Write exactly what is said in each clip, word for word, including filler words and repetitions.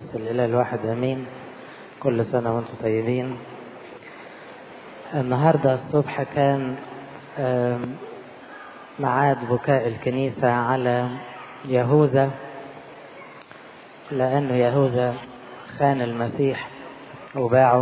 الإله الواحد أمين. كل سنة وانتم طيبين. النهاردة الصبح كان معاد بكاء الكنيسة على يهوذا، لأن يهوذا خان المسيح وباعه.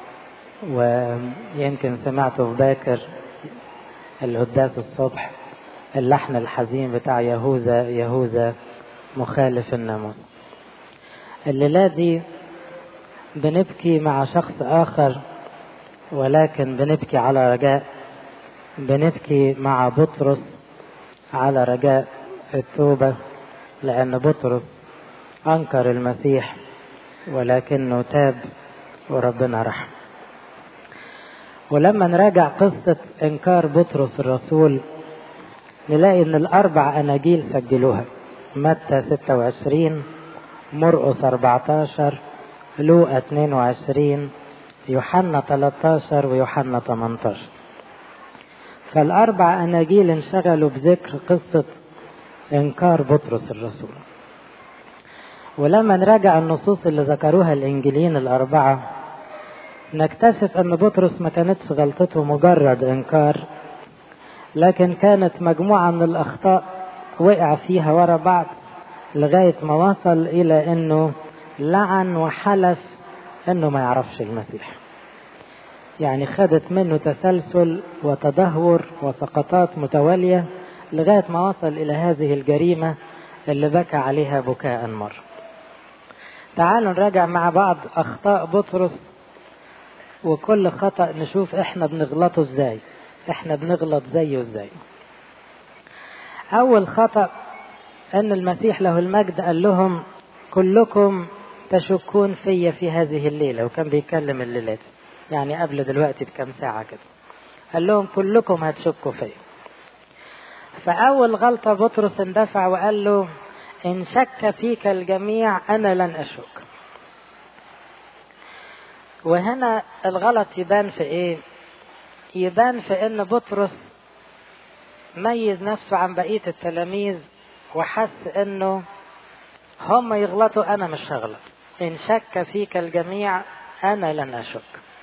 ويمكن سمعته في باكر القداس الصبح اللحن الحزين بتاع يهوذا يهوذا مخالف الناموس. الليلة دي بنبكي مع شخص آخر، ولكن بنبكي على رجاء. بنبكي مع بطرس على رجاء التوبة، لأن بطرس أنكر المسيح ولكنه تاب وربنا رحم. ولما نراجع قصة إنكار بطرس الرسول نلاقي إن الأربع أناجيل سجلوها: متى ستة وعشرين، مرقس أربعة عشر، لوقا اثنين وعشرين، يوحنا ثلاثة عشر ويوحنا ثمانية عشر. فالأربع أناجيل انشغلوا بذكر قصة إنكار بطرس الرسول. ولما نراجع النصوص اللي ذكروها الإنجيليين الأربعة نكتشف أن بطرس ما كانتش غلطته مجرد إنكار، لكن كانت مجموعة من الأخطاء وقع فيها ورا بعض لغاية ما وصل إلى أنه لعن وحلف أنه ما يعرفش المسيح. يعني خدت منه تسلسل وتدهور وسقطات متوالية لغاية ما وصل إلى هذه الجريمة اللي بكى عليها بكاء مر. تعالوا نراجع مع بعض أخطاء بطرس، وكل خطأ نشوف إحنا بنغلطه إزاي، إحنا بنغلط زيه إزاي. أول خطأ أن المسيح له المجد قال لهم كلكم تشكون في في هذه الليلة، وكان بيكلم الليلات يعني قبل دلوقتي بكم ساعة كده. قال لهم كلكم هتشكوا في. فأول غلطة بطرس اندفع وقال له إن شك فيك الجميع أنا لن أشك. وهنا الغلط يبان في إيه؟ يبان في إن بطرس ميز نفسه عن بقية التلاميذ وحس إنه هم يغلطوا أنا مش هغلط. إن شك فيك الجميع أنا لن أشك.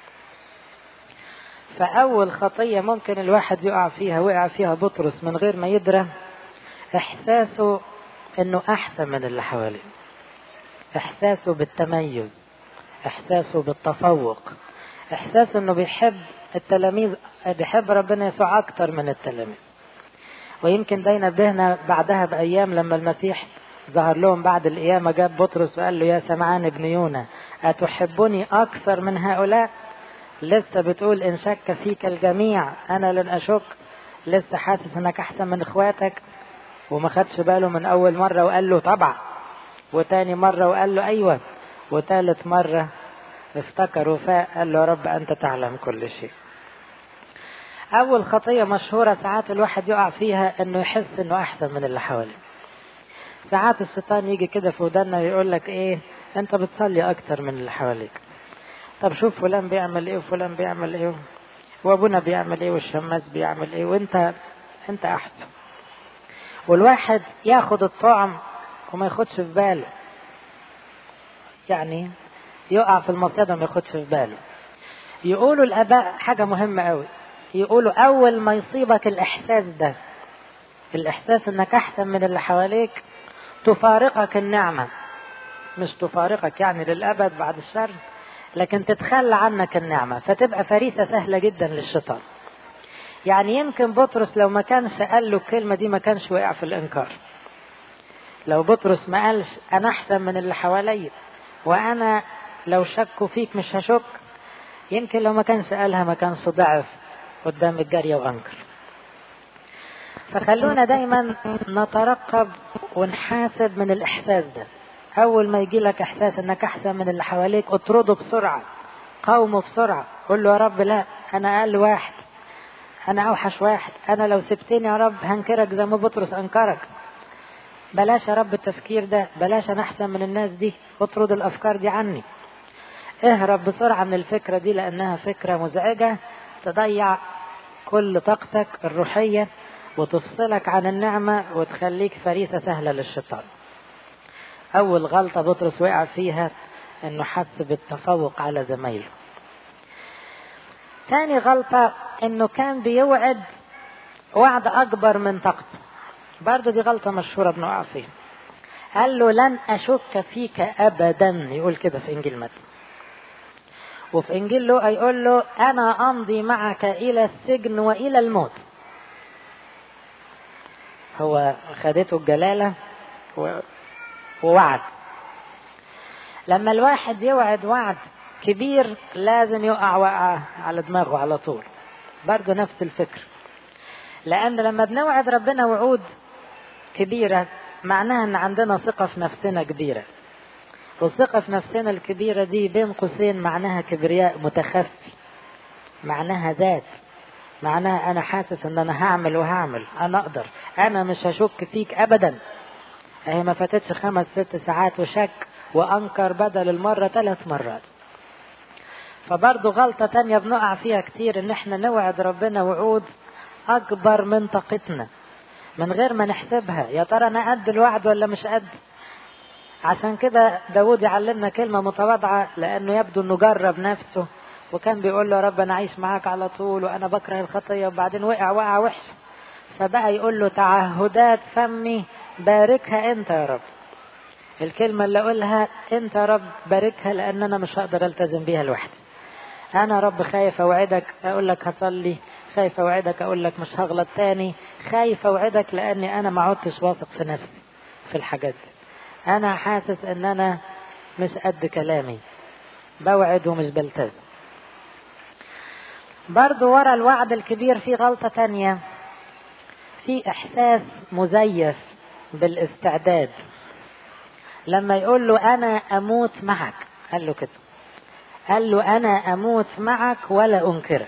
فأول خطية ممكن الواحد يقع فيها وقع فيها بطرس من غير ما يدرى، إحساسه إنه أحسن من اللي حواليه، إحساسه بالتميز، إحساسه بالتفوق، إحساسه إنه بيحب التلاميذ، بيحب ربنا يسوع أكتر من التلاميذ. ويمكن ده ينبهنا بعدها بأيام لما المسيح ظهر لهم بعد القيامة، جاب بطرس وقال له يا سمعان ابن يونا أتحبني أكثر من هؤلاء؟ لسه بتقول إن شك فيك الجميع أنا لن أشك، لسه حاسس إنك أحسن من إخواتك. وما خدش باله من أول مرة وقال له طبعا، وتاني مرة وقال له أيوة، وثالث مرة افتكر وفاء قال له يا رب أنت تعلم كل شيء. أول خطية مشهورة ساعات الواحد يقع فيها إنه يحس إنه أحسن من اللي حواليه. ساعات الشيطان يجي كده في ودنا ويقول لك إيه أنت بتصلي أكتر من اللي حواليك، طب شوف فلان بيعمل إيه وفلان بيعمل إيه وأبونا بيعمل إيه والشماس بيعمل إيه وأنت أنت أحسن. والواحد ياخد الطعم وما ياخدش في باله، يعني يقع في المصيدة وما ياخدش في باله. يقولوا الآباء حاجة مهمة قوي، يقولوا أول ما يصيبك الإحساس ده، الإحساس إنك أحسن من اللي حواليك، تفارقك النعمة. مش تفارقك يعني للأبد بعد الشر، لكن تتخلى عنك النعمة، فتبقى فريسة سهلة جدا للشيطان. يعني يمكن بطرس لو ما كانش قال له الكلمة دي ما كانش وقع في الإنكار. لو بطرس ما قالش أنا أحسن من اللي حوالي وأنا لو شكوا فيك مش هشك، يمكن لو ما كانش قالها ما كانش ضعف قدام الجارية وأنكر. فخلونا دايما نترقب ونحاسب من الإحساس ده. أول ما يجي لك إحساس أنك أحسن من اللي حواليك اطرده بسرعة، قاومه بسرعة، قل له يا رب لا أنا أقل واحد، أنا أوحش واحد، أنا لو سبتني يا رب هنكرك زي ما بطرس أنكرك. بلاش يا رب التفكير ده، بلاش أنا أحسن من الناس دي، اطرد الأفكار دي عني. اهرب بسرعة من الفكرة دي لأنها فكرة مزعجة تضيع كل طاقتك الروحية وتفصلك عن النعمة وتخليك فريسة سهلة للشيطان. أول غلطة بطرس وقع فيها انه حس بالتفوق على زمايله. تاني غلطة انه كان بيوعد وعد اكبر من طاقته. برضو دي غلطة مشهورة بنقع فيها. قال له لن اشك فيك ابدا، يقول كده في انجيل متى. وفي انجيل لوقا يقول له انا امضي معك الى السجن والى الموت. هو خدته الجلالة ووعد. لما الواحد يوعد وعد كبير لازم يقع وقع على دماغه على طول. برضو نفس الفكر، لأن لما بنوعد ربنا وعود كبيرة معناها أن عندنا ثقة في نفسنا كبيرة، والثقة في نفسنا الكبيرة دي بين قوسين معناها كبرياء متخفي، معناها ذات، معناها أنا حاسس أن أنا هعمل وهعمل، أنا أقدر، أنا مش هشك فيك أبدا. أهي ما فاتتش خمس ست ساعات وشك وأنكر بدل المرة ثلاث مرات. فبرضو غلطة تانية بنقع فيها كتير، ان احنا نوعد ربنا وعود اكبر من طاقتنا من غير ما نحسبها، يا ترى انا قد الوعد ولا مش قد. عشان كده داود يعلمنا كلمة متواضعة، لانه يبدو انه جرب نفسه وكان بيقول له يا رب انا عايش معاك على طول وانا بكره الخطية، وبعدين وقع وقع وحش، فبقى يقول له تعهدات فمي باركها انت يا رب. الكلمة اللي اقولها انت يا رب باركها، لان انا مش هقدر التزم بيها لوحدي. انا رب خايف اوعدك اقول لك هصلي، خايف اوعدك اقول لك مش هغلط تاني، خايف اوعدك لاني انا ما عدتش واثق في نفسي في الحاجات دي، انا حاسس ان انا مش قد كلامي، بوعد ومش بلتزم. برضو ورا الوعد الكبير في غلطة تانية، في احساس مزيف بالاستعداد. لما يقول له انا اموت معك، قال له كده، قال له أنا أموت معك ولا أنكرك.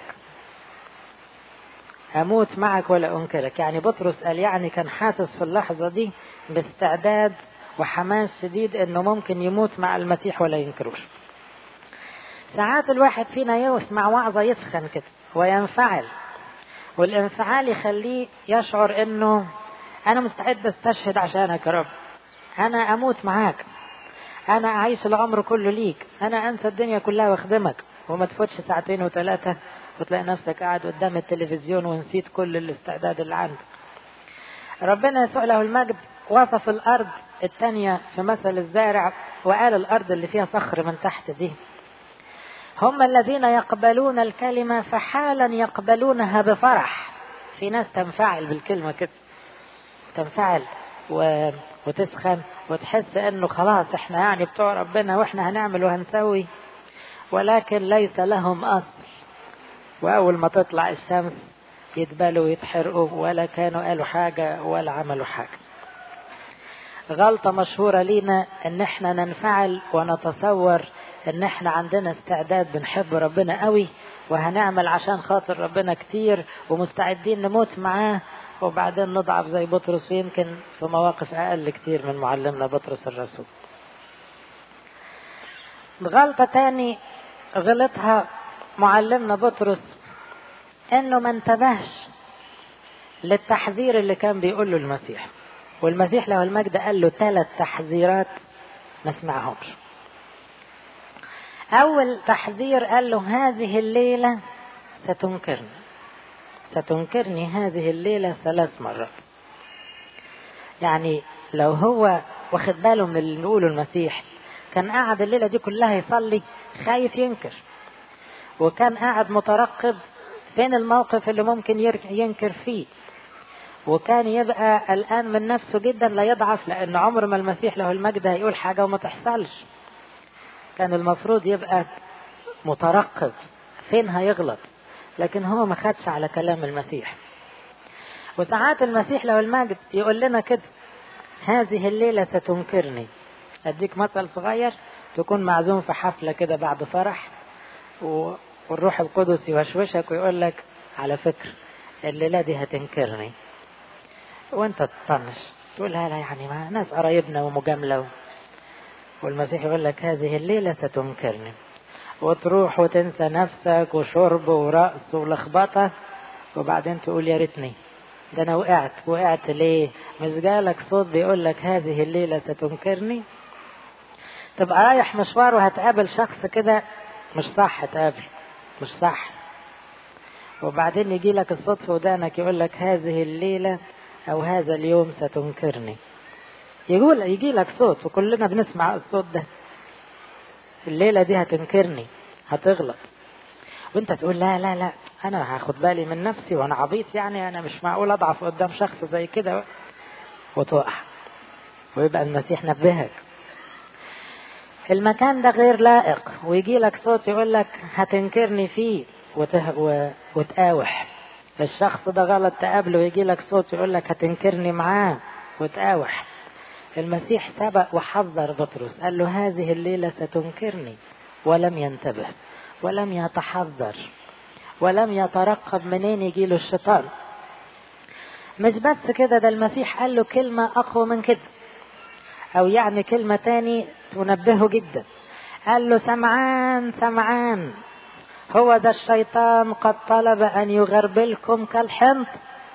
أموت معك ولا أنكرك، يعني بطرس قال يعني كان حاسس في اللحظة دي باستعداد وحماس شديد إنه ممكن يموت مع المسيح ولا ينكروش. ساعات الواحد فينا يسمع وعظة يسخن كده وينفعل، والانفعال يخليه يشعر إنه أنا مستعد استشهد عشانك يا رب، أنا أموت معاك، أنا أعيش العمر كله ليك، أنا أنسى الدنيا كلها واخدمك. وما تفوتش ساعتين وثلاثة وتلاقي نفسك قاعد قدام التلفزيون ونسيت كل الاستعداد اللي عندك. ربنا يسوع له المجد وصف الأرض التانية في مثل الزارع وقال الأرض اللي فيها صخر من تحت دي هم الذين يقبلون الكلمة فحالا يقبلونها بفرح. في ناس تنفعل بالكلمة كده، تنفعل و... وتسخن وتحس انه خلاص احنا يعني بتوع ربنا واحنا هنعمل وهنسوي، ولكن ليس لهم اصل، واول ما تطلع الشمس يتبالوا ويتحرقوا ولا كانوا قالوا حاجة ولا عملوا حاجة. غلطة مشهورة لينا ان احنا ننفعل ونتصور ان احنا عندنا استعداد بنحب ربنا قوي وهنعمل عشان خاطر ربنا كتير ومستعدين نموت معاه، وبعدين نضعف زي بطرس، يمكن في مواقف أقل كتير من معلمنا بطرس الرسول. غلطة تاني غلطها معلمنا بطرس انه ما انتبهش للتحذير اللي كان بيقوله المسيح، والمسيح له المجد قال له ثلاث تحذيرات ما سمعهمش. اول تحذير قال له هذه الليلة ستنكرني، ستنكرني هذه الليلة ثلاث مرات. يعني لو هو واخد باله من اللي نقوله المسيح كان قاعد الليلة دي كلها يصلي خايف ينكر، وكان قاعد مترقب فين الموقف اللي ممكن ينكر فيه، وكان يبقى قلقان من نفسه جدا لا يضعف، لأن عمر ما المسيح له المجد هيقول حاجة وما تحصلش. كان المفروض يبقى مترقب فين هيغلط، لكن هو ما خدش على كلام المسيح. وساعات المسيح له المجد يقول لنا كده هذه الليلة ستنكرني. أديك مثل صغير، تكون معزوم في حفلة كده بعد فرح والروح القدس يوشوشك ويقول لك على فكر الليلة دي هتنكرني، وانت تطنش تقول لا يعني ما ناس قرايبنا ومجاملة، والمسيح يقول لك هذه الليلة ستنكرني، وتروح وتنسى نفسك وشرب ورقص ولخبطة، وبعدين تقول يا ريتني ده انا وقعت. وقعت ليه؟ مش جالك صوت بيقول لك هذه الليلة ستنكرني؟ تبقى رايح مشوار وهتقابل شخص كده مش صح، تقابل مش صح، وبعدين يجي لك الصوت في ودانك يقول لك هذه الليلة أو هذا اليوم ستنكرني. يقول يجي لك صوت وكلنا بنسمع الصوت ده، الليلة دي هتنكرني، هتغلط، وانت تقول لا لا لا انا هاخد بالي من نفسي وانا عبيط، يعني انا مش معقول اضعف قدام شخص زي كده، وتقع. ويبقى المسيح نبهك المكان ده غير لائق، ويجي لك صوت يقول لك هتنكرني فيه وته... و... وتقاوح. الشخص ده غلط تقابله ويجي لك صوت يقول لك هتنكرني معاه وتقاوح. المسيح سبق وحذر بطرس، قال له هذه الليلة ستنكرني، ولم ينتبه ولم يتحذر ولم يترقب منين يجي له الشيطان. مش بس كده، ده المسيح قال له كلمة أقوى من كده، أو يعني كلمة تاني تنبهه جدا. قال له سمعان سمعان، هو ده الشيطان قد طلب أن يغربلكم كالحنط.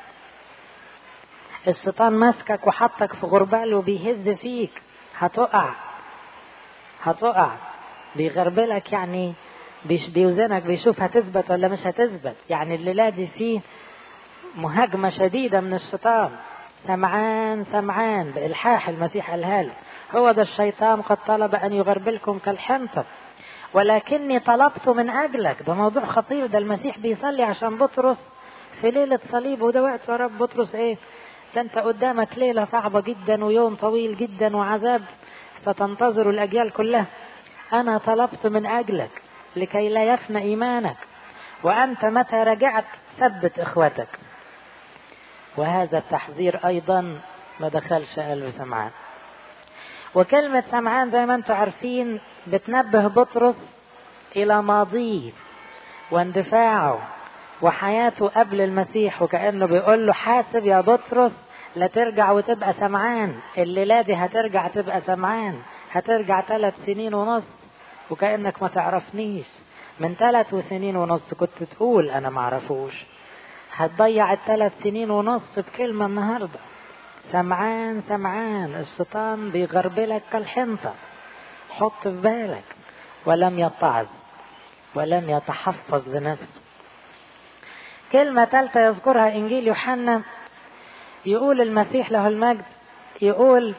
الشيطان مسكك وحطك في غربال وبيهز فيك، هتقع هتقع بيغربلك، يعني بيوزنك، بيشوف هتثبت ولا مش هتثبت. يعني الليلة دي فيه مهاجمة شديدة من الشيطان. سمعان سمعان بإلحاح المسيح قالها له، هو ده الشيطان قد طلب أن يغربلكم كالحنطة ولكني طلبت من أجلك. ده موضوع خطير، ده المسيح بيصلي عشان بطرس في ليلة صليب، وده وقت يا رب بطرس ايه ده، انت قدامك ليلة صعبة جدا ويوم طويل جدا وعذاب ستنتظر الأجيال كلها. أنا طلبت من أجلك لكي لا يفنى إيمانك، وأنت متى رجعت ثبت إخوتك. وهذا التحذير أيضا ما دخلش قلب سمعان. وكلمة سمعان زي ما انتم عارفين بتنبه بطرس إلى ماضيه واندفاعه وحياته قبل المسيح، وكأنه بيقول له حاسب يا بطرس لا ترجع وتبقى سمعان، الليلة دي هترجع تبقى سمعان، هترجع ثلاث سنين ونص وكأنك ما تعرفنيش. من ثلاث سنين ونص كنت تقول أنا معرفوش، هتضيع الثلاث سنين ونص بكلمة النهاردة. سمعان سمعان، الشيطان بيغربلك كالحنطة، حط في بالك. ولم يتعظ ولم يتحفظ لنفسه. كلمة ثالثة يذكرها إنجيل يوحنا، يقول المسيح له المجد، يقول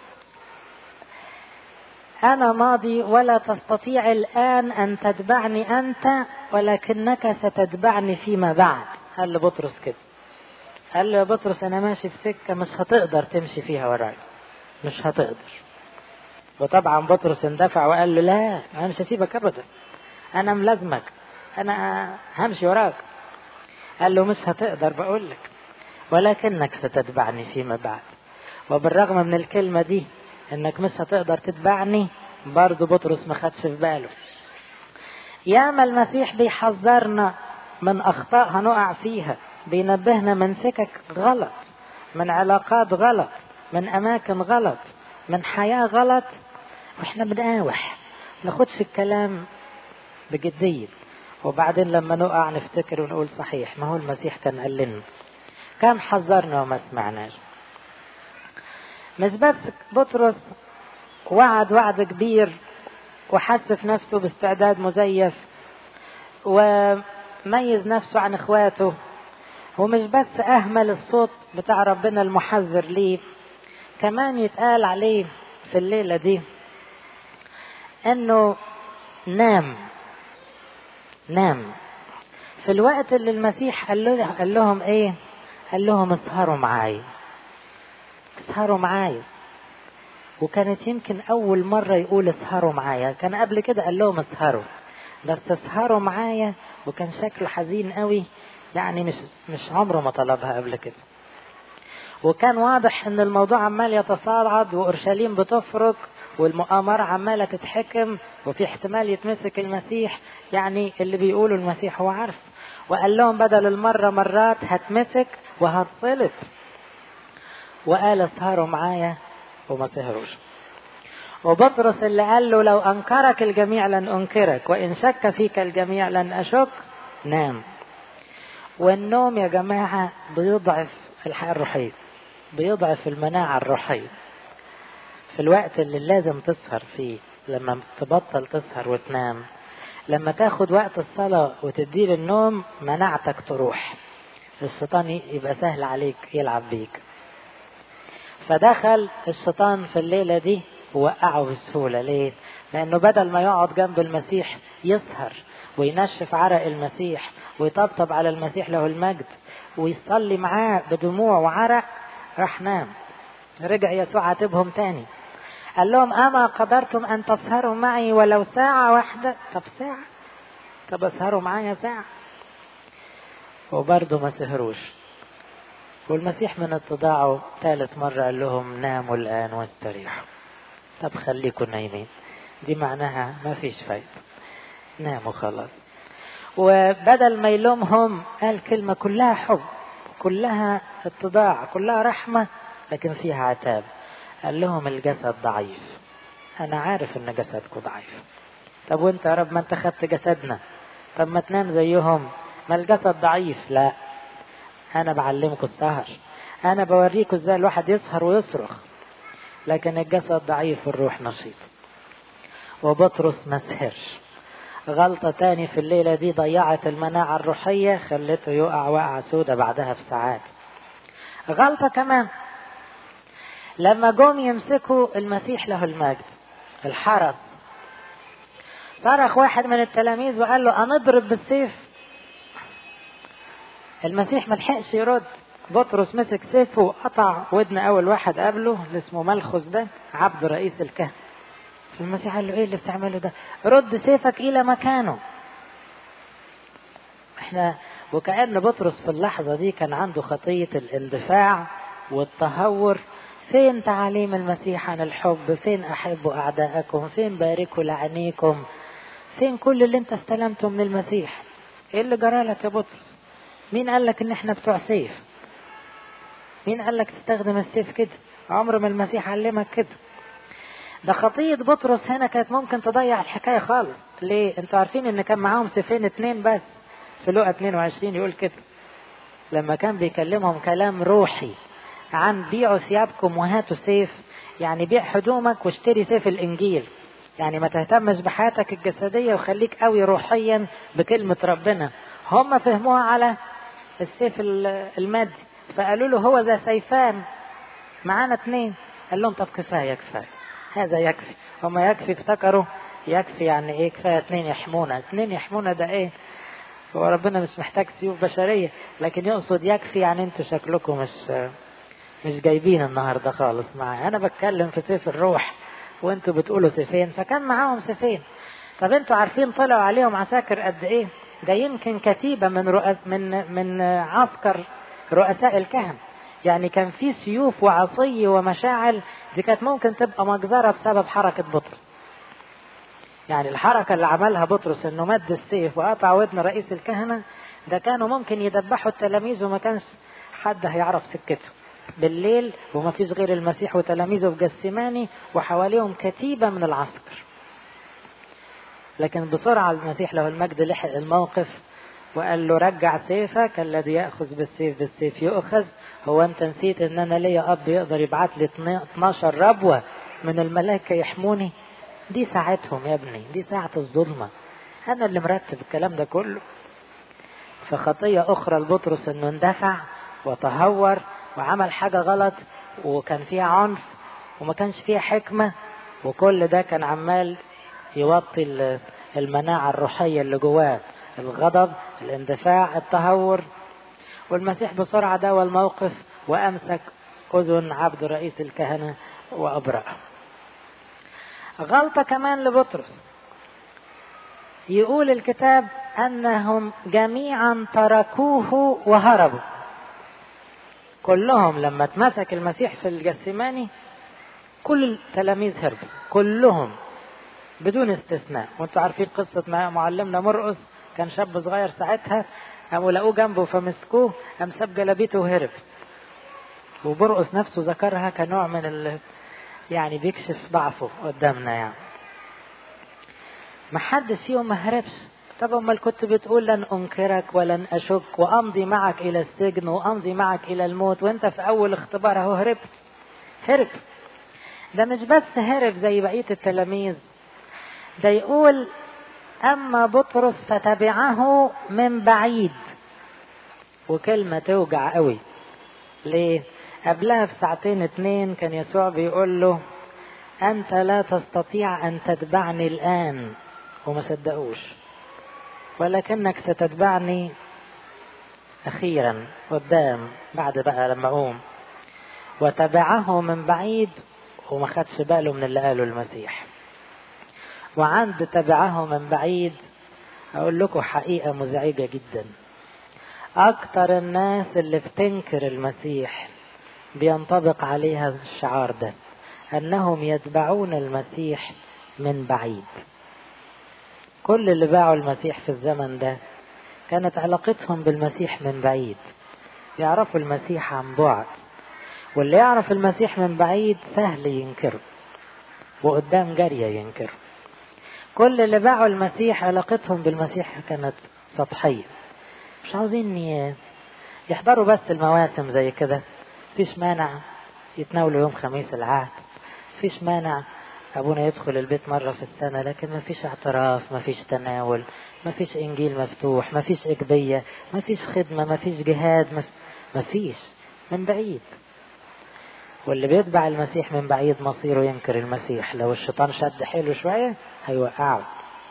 أنا ماضي ولا تستطيع الآن أن تتبعني أنت، ولكنك ستتبعني فيما بعد. قال له بطرس كده، قال له يا بطرس أنا ماشي في سكة مش هتقدر تمشي فيها وراي، مش هتقدر. وطبعا بطرس اندفع وقال له لا أنا مش هسيبك أبدا، أنا ملازمك، أنا همشي وراك. قال له مش هتقدر بقول لك، ولكنك ستتبعني فيما بعد. وبالرغم من الكلمة دي انك مش هتقدر تتبعني، برضو بطرس ما خدش في باله. ياما المسيح بيحذرنا من اخطاء هنقع فيها، بينبهنا من سكك غلط، من علاقات غلط، من اماكن غلط، من حياة غلط، واحنا بنقاوح ناخدش الكلام بجدية، وبعدين لما نقع نفتكر ونقول صحيح ما هو المسيح كان قال لنا، كان حذرنا وما سمعناش. مش بس بطرس وعد وعد كبير وحس في نفسه باستعداد مزيف وميز نفسه عن اخواته، ومش بس اهمل الصوت بتاع ربنا المحذر ليه، كمان يتقال عليه في الليلة دي انه نام نام في الوقت اللي المسيح قال, له قال لهم ايه قال لهم اسهروا معايا اسهروا معايا. وكانت يمكن اول مرة يقول اسهروا معايا، كان قبل كده قال لهم اسهروا، بس اسهروا معايا وكان شكله حزين قوي، يعني مش مش عمره ما طلبها قبل كده. وكان واضح ان الموضوع عمال يتصاعد واورشليم بتفرق والمؤامرة عمالة تتحكم وفي احتمال يتمسك المسيح، يعني اللي بيقولوا المسيح هو عارف. وقال لهم بدل المرة مرات هتمسك وهتصلب، وقال اسهروا معايا وما سهروش. وبطرس اللي قال له لو انكرك الجميع لن انكرك وان شك فيك الجميع لن اشك، نام. والنوم يا جماعة بيضعف الحياة الروحية، بيضعف المناعة الروحية. في الوقت اللي لازم تسهر فيه لما تبطل تسهر وتنام، لما تاخد وقت الصلاة وتدي للنوم، مناعتك تروح، الشيطان يبقى سهل عليك يلعب بيك. فدخل الشيطان في الليلة دي ووقعه بسهولة. ليه؟ لأنه بدل ما يقعد جنب المسيح يسهر وينشف عرق المسيح ويطبطب على المسيح له المجد ويصلي معاه بدموع وعرق، راح نام. رجع يسوع عاتبهم تاني، قال لهم أما قدرتم أن تسهروا معي ولو ساعة واحدة؟ طب ساعة، طب اسهروا معايا ساعة. وبرضه ما سهروش. والمسيح من اتضاعه ثالث مرة قال لهم ناموا الآن واستريحوا. طب خليكم نايمين، دي معناها ما فيش فايدة، ناموا خلاص. وبدل ما يلومهم قال كلمة كلها حب، كلها اتضاع، كلها رحمة، لكن فيها عتاب. قال لهم الجسد ضعيف، أنا عارف إن جسدكم ضعيف. طب وانت يا رب ما انت خدت جسدنا، طب ما تنام زيهم، ما الجسد ضعيف. لا، أنا بعلمكم السهر، أنا بوريكم ازاي الواحد يسهر ويصرخ، لكن الجسد ضعيف والروح نشيط. وبطرس ما سهرش. غلطة تاني في الليلة دي ضيعت المناعة الروحية، خلته يقع وقعة سودة بعدها بساعات. غلطة كمان لما جم يمسكوا المسيح له المجد، الحرس، صرخ واحد من التلاميذ وقال له أنضرب بالسيف. المسيح ما لحقش يرد، بطرس مسك سيفه وقطع ودن أول واحد قبله اللي اسمه ملخص ده، عبد رئيس الكهنة. المسيح قال له ايه اللي بتعمله ده؟ رد سيفك الى مكانه. احنا وكأن بطرس في اللحظة دي كان عنده خطية الاندفاع والتهور. فين تعاليم المسيح عن الحب؟ فين احبوا اعداءكم؟ فين باركوا لعنيكم؟ فين كل اللي انت استلمته من المسيح؟ ايه اللي جرالك يا بطرس؟ مين قال لك ان احنا بتوع سيف؟ مين قال لك تستخدم السيف كده؟ عمر ما المسيح علمك كده. ده خطية بطرس هنا كانت ممكن تضيع الحكاية خالص. ليه؟ انتوا عارفين ان كان معاهم سيفين اتنين بس، في لقا اتنين وعشرين يقول كده، لما كان بيكلمهم كلام روحي عن بيعوا ثيابكم وهاتوا سيف، يعني بيع هدومك واشتري سيف الانجيل، يعني ما تهتمش بحياتك الجسدية وخليك قوي روحيا بكلمة ربنا. هم فهموها على السيف المادي، فقالوا له هو ذا سيفان، معانا اتنين. قال لهم طب كفاية كفاية، هذا يكفي. هم يكفي افتكروا يكفي يعني ايه؟ كفاية اتنين يحمونا. اتنين يحمونا ده ايه؟ هو ربنا مش محتاج سيوف بشرية، لكن يقصد يكفي يعني انتوا شكلكم مش مش جايبين النهاردة خالص معايا. انا بتكلم في سيف الروح وانتوا بتقولوا سيفين، فكان معاهم سيفين. طب انتوا عارفين طلعوا عليهم عساكر قد ايه؟ ده يمكن كتيبة من رؤس من من عسكر رؤساء الكهنة، يعني كان في سيوف وعصي ومشاعل. دي كانت ممكن تبقى مجزرة بسبب حركة بطرس. يعني الحركة اللي عملها بطرس انه مد السيف وقطع ودن رئيس الكهنة، ده كانوا ممكن يدبحوا التلاميذ وما كانش حد هيعرف سكته بالليل، وما فيش غير المسيح وتلاميذه في جثماني وحواليهم كتيبة من العسكر. لكن بسرعة المسيح له المجد لحق الموقف وقال له رجع سيفك، الذي يأخذ بالسيف بالسيف يؤخذ. هو انت نسيت ان انا ليا اب يقدر يبعت لي اتناشر ربوة من الملائكة يحموني؟ دي ساعتهم يا ابني، دي ساعة الظلمة، انا اللي مرتب الكلام ده كله. فخطية اخرى لبطرس انه اندفع وتهور وعمل حاجة غلط وكان فيها عنف وما كانش فيها حكمة، وكل ده كان عمال يوطي المناعة الروحية اللي جواه، الغضب، الاندفاع، التهور. والمسيح بسرعة داوى الموقف وأمسك أذن عبد رئيس الكهنة وأبرأه. غلطة كمان لبطرس، يقول الكتاب أنهم جميعا تركوه وهربوا. كلهم لما اتمسك المسيح في الجثماني كل التلاميذ هربوا كلهم بدون استثناء. وانتوا عارفين قصة معلمنا مرقس، كان شاب صغير ساعتها، قاموا لقوه جنبه فمسكوه، قام ساب جلابيته وهرب. وبرقس نفسه ذكرها كنوع من ال... يعني بيكشف ضعفه قدامنا. يعني ما حدش فيهم ما هربش. طب امال كنت بتقول لن انكرك ولن اشك وامضي معك الى السجن وامضي معك الى الموت، وانت في اول اختبار اهو هربت. هرب. ده مش بس هرب زي بقية التلاميذ، ده يقول أما بطرس فتبعه من بعيد، وكلمة توجع قوي. ليه؟ قبلها بساعتين اتنين كان يسوع بيقول له أنت لا تستطيع أن تتبعني الآن، وما صدقوش، ولكنك ستتبعني أخيرا قدام بعد بقى لما أقوم. وتبعه من بعيد وما خدش باله من اللي قاله المسيح. وعند تبعه من بعيد أقول لكم حقيقة مزعجة جدا. أكتر الناس اللي بتنكر المسيح بينطبق عليها الشعار ده، أنهم يتبعون المسيح من بعيد. كل اللي باعوا المسيح في الزمن ده كانت علاقتهم بالمسيح من بعيد، يعرفوا المسيح عن بعد. واللي يعرف المسيح من بعيد سهل ينكره، وقدام جارية ينكره. كل اللي باعوا المسيح علاقتهم بالمسيح كانت سطحية، مش عاوزين يحضروا بس المواسم زي كده. فيش مانع يتناولوا يوم خميس العهد، فيش مانع أبونا يدخل البيت مرة في السنة، لكن ما فيش اعتراف، ما فيش تناول، ما فيش إنجيل مفتوح، ما فيش إجبية، ما فيش خدمة، ما فيش جهاد، ما فيش، من بعيد. واللي بيتبع المسيح من بعيد مصيره ينكر المسيح، لو الشيطان شد حيله شوية هيوقعه.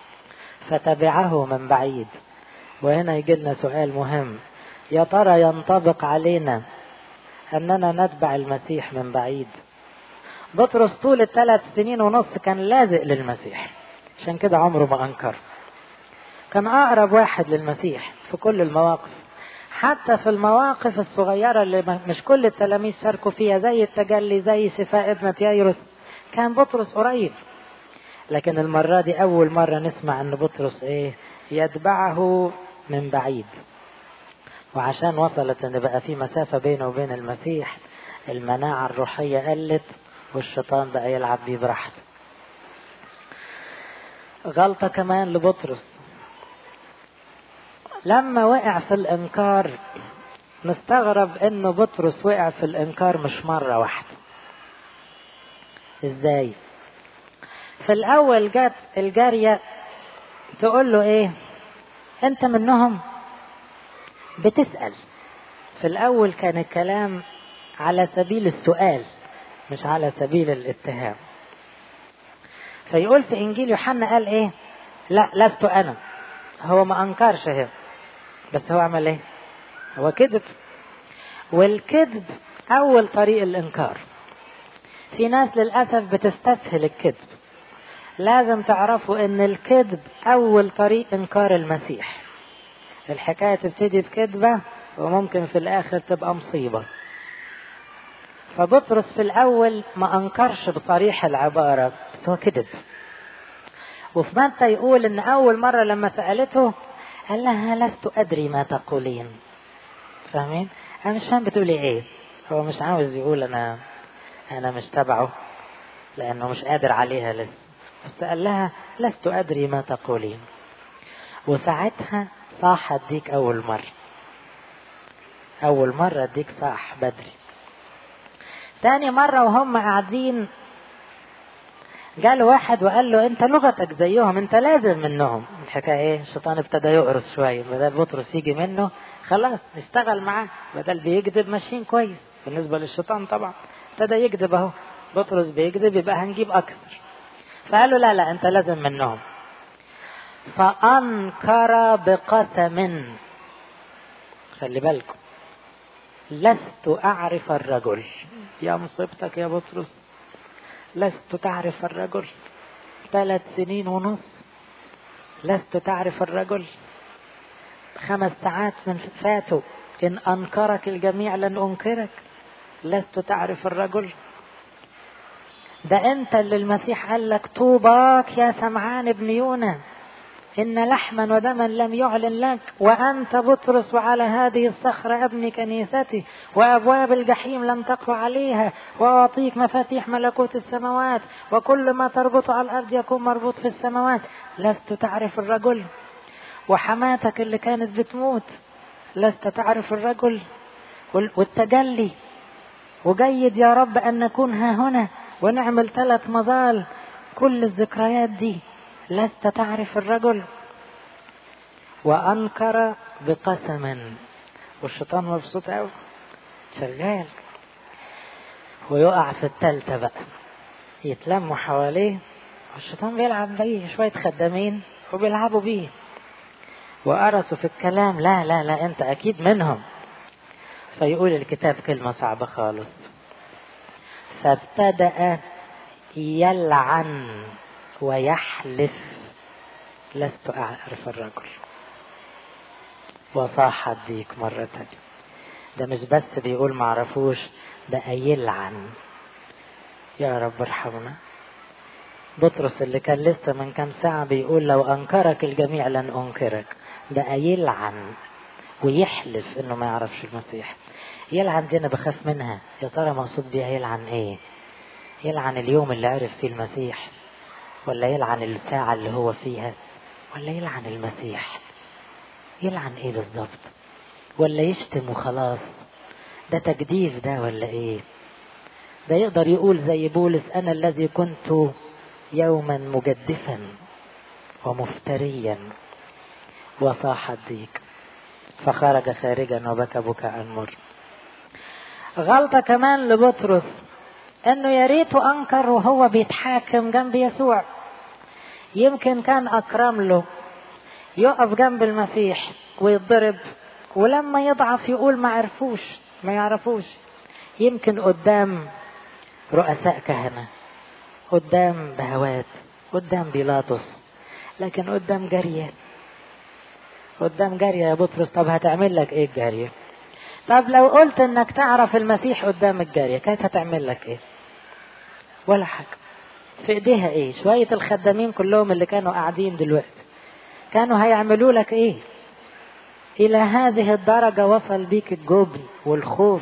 فتبعه من بعيد. وهنا يجي لنا سؤال مهم، يا ترى ينطبق علينا أننا نتبع المسيح من بعيد؟ بطرس طول الثلاث سنين ونص كان لازق للمسيح، عشان كده عمره ما أنكر. كان أقرب واحد للمسيح في كل المواقف، حتى في المواقف الصغيرة اللي مش كل التلاميذ شاركوا فيها، زي التجلي، زي شفاء ابنة يايروس، كان بطرس قريب. لكن المرة دي أول مرة نسمع أن بطرس إيه؟ يتبعه من بعيد. وعشان وصلت أن بقى في مسافة بينه وبين المسيح، المناعة الروحية قلت، والشيطان بقى يلعب بيه براحته. غلطة كمان لبطرس، لما وقع في الإنكار نستغرب أنه بطرس وقع في الإنكار مش مرة واحدة. إزاي؟ في الأول جات الجارية تقول له إيه؟ أنت منهم؟ بتسأل. في الأول كان الكلام على سبيل السؤال مش على سبيل الاتهام. فيقول في إنجيل يوحنا قال إيه؟ لا لست أنا. هو ما أنكرش هنا، بس هو عمل إيه؟ هو كذب. والكذب أول طريق الإنكار. في ناس للأسف بتستسهل الكذب. لازم تعرفوا إن الكذب أول طريق إنكار المسيح. الحكاية تبتدي بكذبة وممكن في الآخر تبقى مصيبة. فبطرس في الأول ما أنكرش بصريح العبارة، بس هو كذب. وفي متى يقول إن أول مرة لما سألته قال لها لست أدري ما تقولين. فاهمين؟ أنا مش فاهم بتقولي إيه. هو مش عاوز يقول أنا أنا مش تبعه لأنه مش قادر عليها لسه، بس قال لها لست أدري ما تقولين. وساعتها صاح أديك أول مرة، أول مرة أديك صاح بدري. تاني مرة وهم قاعدين جاله واحد وقال له أنت لغتك زيهم، أنت لازم منهم. الحكاية إيه؟ الشيطان ابتدى يقرص شوية، بدل بطرس يجي منه خلاص نشتغل معاه، بدل بيكذب ماشيين كويس بالنسبة للشيطان. طبعا ابتدى يكذب أهو، بطرس بيكذب يبقى هنجيب أكثر. فقالوا لا لا أنت لازم منهم. فأنكر بقسم، خلي بالكم، لست أعرف الرجل. يا مصيبتك يا بطرس، لست تعرف الرجل. ثلاث سنين ونص لست تعرف الرجل. خمس ساعات من فاتوا إن أنكرك الجميع لن أنكرك. لست تعرف الرجل. ده أنت اللي المسيح قال لك طوباك يا سمعان ابن يونا، إن لحما ودما لم يعلن لك، وأنت بطرس وعلى هذه الصخرة أبني كنيستي وأبواب الجحيم لم تقوى عليها، وأعطيك مفاتيح ملكوت السماوات، وكل ما تربط على الأرض يكون مربوط في السماوات. لست تعرف الرجل. وحماتك اللي كانت بتموت لست تعرف الرجل. والتجلي، وجيد يا رب أن نكون ها هنا ونعمل ثلاث مظال. كل الذكريات دي لست تعرف الرجل؟ وأنكر بقسم. والشيطان مبسوط قوي شغال، ويقع في التالتة بقى، يتلموا حواليه والشيطان بيلعب بيه شوية خدامين وبيلعبوا بيه وقرصوا في الكلام، لا لا لا انت اكيد منهم. فيقول الكتاب كلمة صعبة خالص، فابتدأ يلعن ويحلف لست أعرف الرجل. وصاح الديك مرة تانية. ده مش بس بيقول معرفوش، بقى يلعن. يا رب ارحمنا. بطرس اللي كان لسه من كام ساعة بيقول لو أنكرك الجميع لن أنكرك، بقى يلعن ويحلف إنه ما يعرفش المسيح. يلعن دي أنا بخاف منها، يا ترى مقصود بيها يلعن إيه؟ يلعن اليوم اللي عرف فيه المسيح، ولا يلعن الساعة اللي هو فيها، ولا يلعن المسيح؟ يلعن إيه بالضبط؟ ولا يشتم وخلاص؟ ده تجديف ده ولا إيه؟ ده يقدر يقول زي بولس أنا الذي كنت يوما مجدفا ومفتريا. وصاح الديك فخرج خارجا وبكى بكاء مر. غلطة كمان لبطرس انه يا ريته انكر وهو بيتحاكم جنب يسوع. يمكن كان اكرم له يقف جنب المسيح ويتضرب، ولما يضعف يقول ما عرفوش ما يعرفوش. يمكن قدام رؤساء كهنة، قدام بهوات، قدام بيلاطس، لكن قدام جارية. قدام جارية يا بطرس، طب هتعمل لك ايه الجارية؟ طب لو قلت انك تعرف المسيح قدام الجارية كانت هتعمل لك ايه؟ ولا حاجة. في ايديها ايه؟ شوية الخدامين كلهم اللي كانوا قاعدين دلوقتي كانوا هيعملوا لك ايه؟ الى هذه الدرجة وصل بيك الجبن والخوف،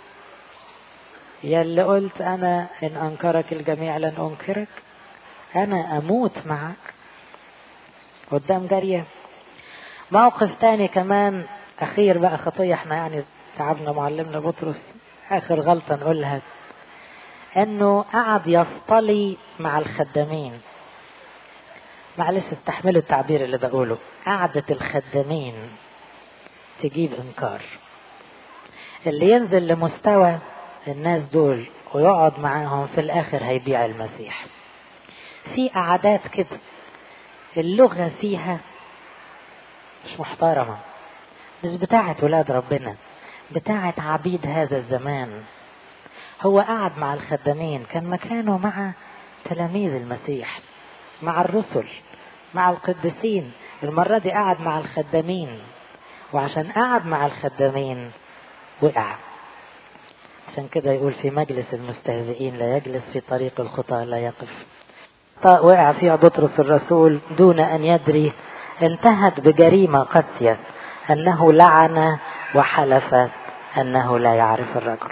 يا اللي قلت انا ان انكرك الجميع لن انكرك، انا اموت معك قدام جارية. موقف تاني كمان اخير بقى، خطية احنا يعني تعبنا معلمنا بطرس، اخر غلطة نقولها انه قعد يصطلي مع الخدامين. معلش استحملوا التعبير اللي بقوله، قعدة الخدامين تجيب انكار. اللي ينزل لمستوى الناس دول ويقعد معاهم في الاخر هيبيع المسيح. في قعدات كده اللغة فيها مش محترمة، مش بتاعت ولاد ربنا، بتاعت عبيد هذا الزمان. هو قعد مع الخدامين، كان مكانه مع تلاميذ المسيح، مع الرسل، مع القديسين. المرة دي قعد مع الخدامين، وعشان قعد مع الخدامين وقع. عشان كده يقول في مجلس المستهزئين لا يجلس، في طريق الخطاة لا يقف. وقع فيها بطرس الرسول دون أن يدري، انتهت بجريمة قاسية أنه لعن وحلف أنه لا يعرف الرجل.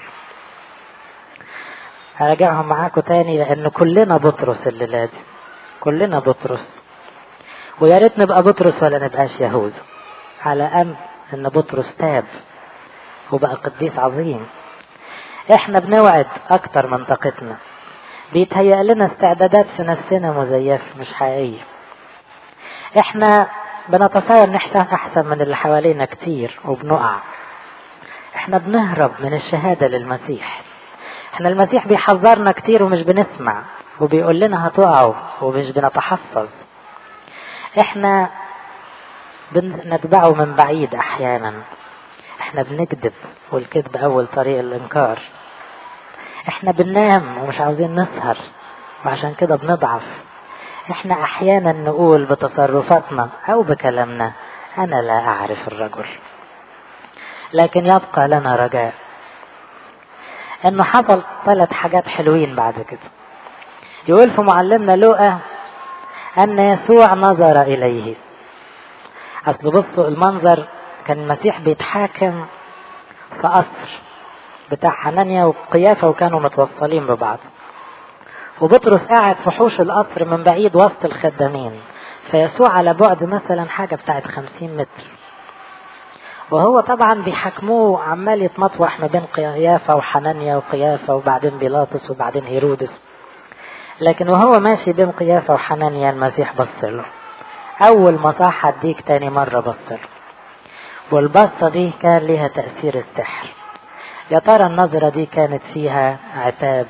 هرجعهم معاكم تاني لأن كلنا بطرس الليلة دي، كلنا بطرس، ويا ريت نبقى بطرس ولا نبقاش يهوذا، على أمل أن بطرس تاب وبقى قديس عظيم. احنا بنوعد أكتر من طاقتنا، بيتهيأ لنا استعدادات في نفسنا مزيفة مش حقيقية. احنا بنتصور نحسن أحسن من اللي حوالينا كتير وبنقع. احنا بنهرب من الشهادة للمسيح. احنا المسيح بيحذرنا كتير ومش بنسمع، وبيقول لنا هتقعوا ومش بنتحفظ. احنا بنتبعه من بعيد احيانا. احنا بنكذب، والكذب اول طريق الانكار. احنا بننام ومش عاوزين نسهر، وعشان كده بنضعف. احنا احيانا نقول بتصرفاتنا او بكلامنا انا لا اعرف الرجل. لكن يبقى لنا رجاء انه حصل ثلاث حاجات حلوين بعد كده. يقول في معلمنا لوقا ان يسوع نظر اليه. اصل بصوا المنظر، كان المسيح بيتحاكم في قصر بتاع حنانيا وقيافة وكانوا متوصلين ببعض، وبطرس قاعد في حوش القصر من بعيد وسط الخدامين، فيسوع على بعد مثلا حاجة بتاعت خمسين متر، وهو طبعا بيحكموه عمال يتمطوح ما بين قيافة وحنانيا وقيافة وبعدين بيلاطس وبعدين هيرودس. لكن وهو ماشي بين قيافة وحنانيا المسيح بصله. أول ما صح هديك تاني مرة بصله، والبصة دي كان لها تأثير السحر. يا ترى النظرة دي كانت فيها عتاب؟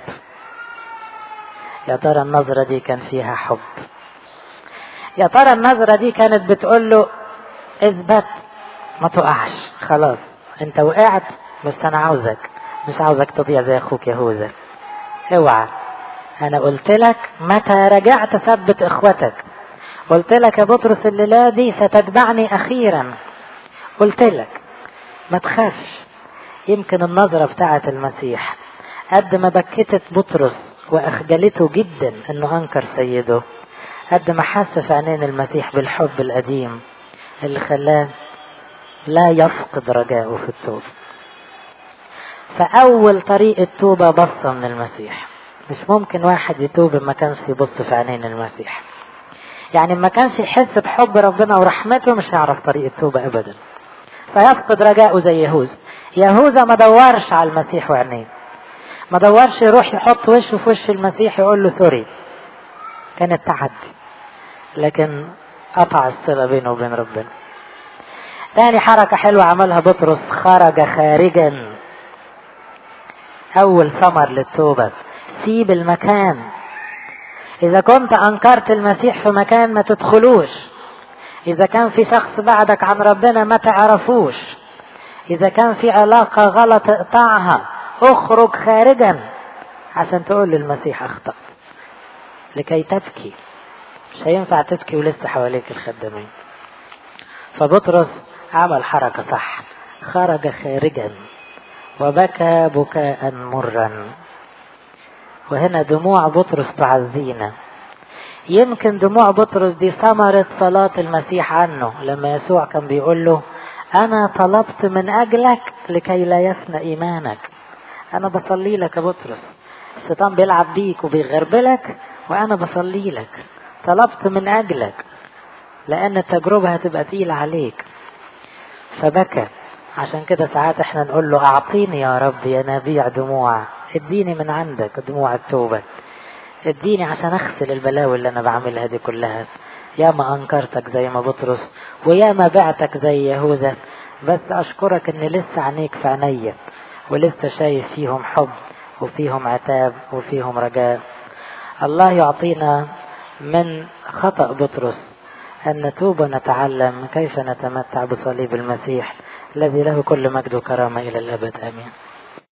يا ترى النظرة دي كان فيها حب؟ يا ترى النظرة دي كانت بتقول له اثبت ما تقعش، خلاص انت وقعت بس انا عاوزك، مش عاوزك تضيع زي اخوك يهوذا، اوعى، انا قلت لك متى رجعت ثبت اخوتك، قلت لك يا بطرس الليلة دي ستتبعني اخيرا، قلت لك ما تخافش. يمكن النظرة بتاعة المسيح قد ما بكتت بطرس واخجلته جدا انه انكر سيده، قد ما حس في عينين المسيح بالحب القديم اللي خلاه لا يفقد رجاءه في التوبة. فأول طريق التوبة بصة من المسيح. مش ممكن واحد يتوب ما كانش يبص في عينين المسيح، يعني ما كانش يحس بحب ربنا ورحمته مش هيعرف طريق التوبة أبدا، فيفقد رجاءه زي يهوذا. يهوذا ما دورش على المسيح وعينيه، ما دورش يروح يحط وشه في وش المسيح يقول له سوري، كانت تعدي، لكن قطع الصلة بينه وبين ربنا. تاني حركة حلوة عملها بطرس، خرج خارجا. أول ثمر للتوبة، سيب المكان. إذا كنت أنكرت المسيح في مكان ما تدخلوش، إذا كان في شخص بعدك عن ربنا ما تعرفوش، إذا كان في علاقة غلط اقطعها، اخرج خارجا عشان تقول للمسيح أخطأ، لكي تبكي. مش هينفع تبكي ولسه حواليك الخدامين. فبطرس عمل حركة صح، خرج خارجا وبكى بكاء مرا. وهنا دموع بطرس تعزينا. يمكن دموع بطرس دي ثمرة صلاة المسيح عنه، لما يسوع كان بيقول له أنا طلبت من أجلك لكي لا يفنى إيمانك. أنا بصلي لك يا بطرس، الشيطان بيلعب بيك وبيغربلك وأنا بصلي لك، طلبت من أجلك لأن التجربة هتبقى تقيلة عليك. فبكى. عشان كده ساعات احنا نقول له أعطيني يا رب يا نبيع دموع، اديني من عندك دموع التوبة، اديني عشان اغسل البلاوي اللي انا بعملها دي كلها. يا ما انكرتك زي ما بطرس، ويا ما بعتك زي يهوذا، بس اشكرك ان لسه عينيك في عينيا، ولسه شايف فيهم حب وفيهم عتاب وفيهم رجاء. الله يعطينا من خطأ بطرس أن نتوب ونتعلم كيف نتمتع بصليب المسيح الذي له كل مجد وكرامة إلى الأبد. آمين.